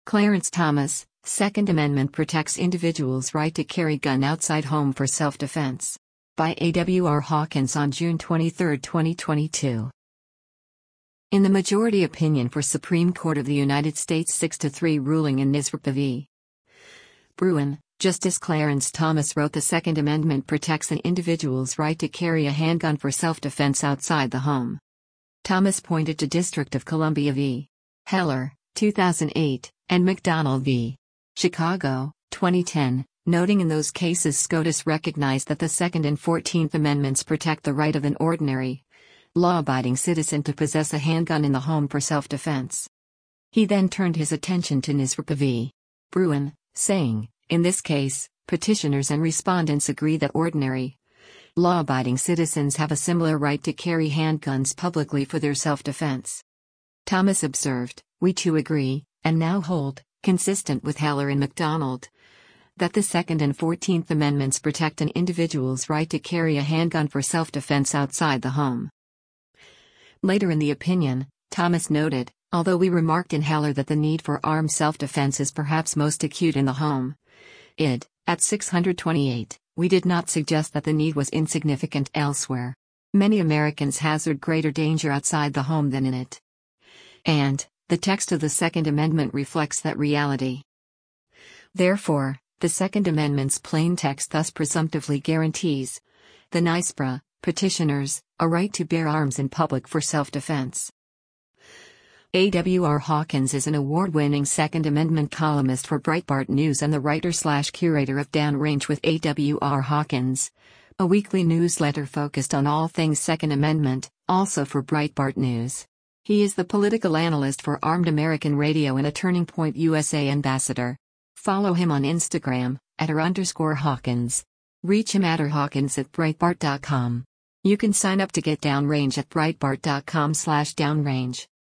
Clarence Thomas, Second Amendment protects individuals' right to carry gun outside home for self-defense. By A.W.R. Hawkins on June 23, 2022. In the majority opinion for Supreme Court of the United States 6-3 ruling in NISRPA v. Bruen, Justice Clarence Thomas wrote the Second Amendment protects an individual's right to carry a handgun for self-defense outside the home. Thomas pointed to District of Columbia v. Heller, 2008, and McDonald v. Chicago, 2010, noting in those cases SCOTUS recognized that the Second and 14th Amendments protect the right of an ordinary, law-abiding citizen to possess a handgun in the home for self-defense. He then turned his attention to NISRPA v. Bruen, saying, in this case, petitioners and respondents agree that ordinary, law-abiding citizens have a similar right to carry handguns publicly for their self-defense. Thomas observed, we too agree, and now hold, consistent with Heller and McDonald, that the Second and 14th Amendments protect an individual's right to carry a handgun for self-defense outside the home. Later in the opinion, Thomas noted, although we remarked in Heller that the need for armed self-defense is perhaps most acute in the home, at 628, we did not suggest that the need was insignificant elsewhere. Many Americans hazard greater danger outside the home than in it. And, the text of the Second Amendment reflects that reality. Therefore, the Second Amendment's plain text thus presumptively guarantees the NISRPA petitioners a right to bear arms in public for self-defense. A.W.R. Hawkins is an award-winning Second Amendment columnist for Breitbart News and the writer/curator of Downrange with A.W.R. Hawkins, a weekly newsletter focused on all things Second Amendment, also for Breitbart News. He is the political analyst for Armed American Radio and a Turning Point USA ambassador. Follow him on Instagram, @r_Hawkins. Reach him @Hawkins@Breitbart.com. You can sign up to get Downrange at Breitbart.com/Downrange.